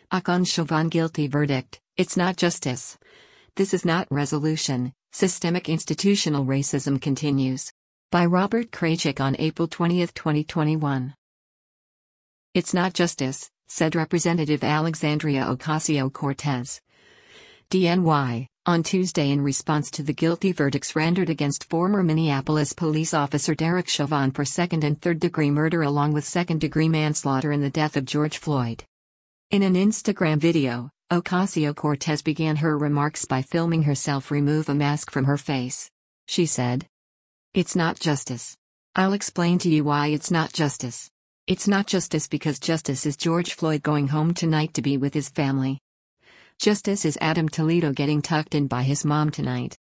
Akon Chauvin guilty verdict, it's not justice. This is not resolution, systemic institutional racism continues. By Robert Kraychik on April 20, 2021. It's not justice, said Representative Alexandria Ocasio-Cortez, DNY, on Tuesday in response to the guilty verdicts rendered against former Minneapolis police officer Derek Chauvin for second and third-degree murder along with second-degree manslaughter in the death of George Floyd. In an Instagram video, Ocasio-Cortez began her remarks by filming herself remove a mask from her face. She said, "It's not justice. I'll explain to you why it's not justice. It's not justice because justice is George Floyd going home tonight to be with his family. Justice is Adam Toledo getting tucked in by his mom tonight.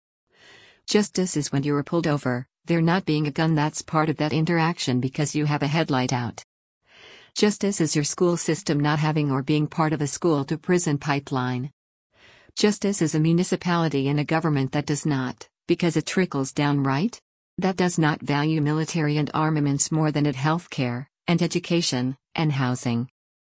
Justice is when you're pulled over, there not being a gun that's part of that interaction because you have a headlight out. Justice is your school system not having or being part of a school-to-prison pipeline. Justice is a municipality and a government that does not, because it trickles down right? That does not value military and armaments more than it healthcare, and education, and housing.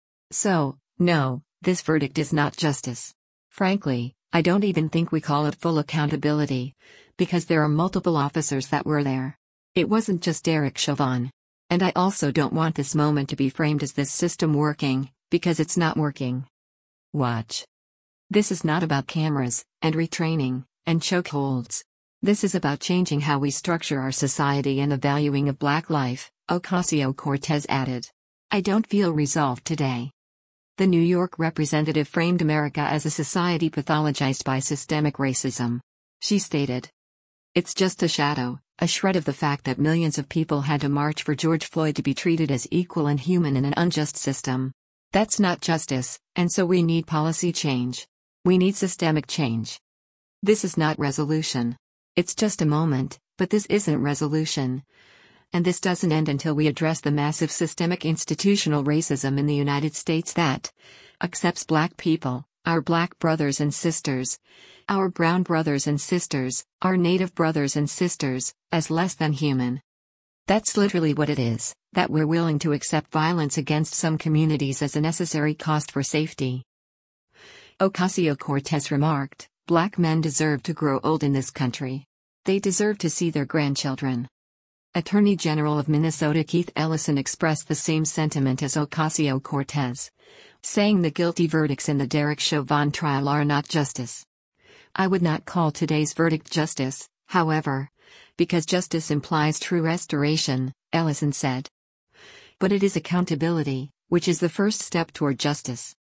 So, no, this verdict is not justice. Frankly, I don't even think we call it full accountability, because there are multiple officers that were there. It wasn't just Derek Chauvin. And I also don't want this moment to be framed as this system working, because it's not working. Watch. This is not about cameras, and retraining, and chokeholds. This is about changing how we structure our society and the valuing of Black life, Ocasio-Cortez added. I don't feel resolved today. The New York representative framed America as a society pathologized by systemic racism. She stated, "It's just a shadow, a shred of the fact that millions of people had to march for George Floyd to be treated as equal and human in an unjust system. That's not justice, and so we need policy change. We need systemic change. This is not resolution. It's just a moment, but this isn't resolution. And this doesn't end until we address the massive systemic institutional racism in the United States that accepts Black people, our Black brothers and sisters, our brown brothers and sisters, our Native brothers and sisters, as less than human. That's literally what it is, that we're willing to accept violence against some communities as a necessary cost for safety." Ocasio-Cortez remarked, "Black men deserve to grow old in this country. They deserve to see their grandchildren." Attorney General of Minnesota Keith Ellison expressed the same sentiment as Ocasio-Cortez, saying the guilty verdicts in the Derek Chauvin trial are not justice. "I would not call today's verdict justice, however, because justice implies true restoration," Ellison said. "But it is accountability, which is the first step toward justice.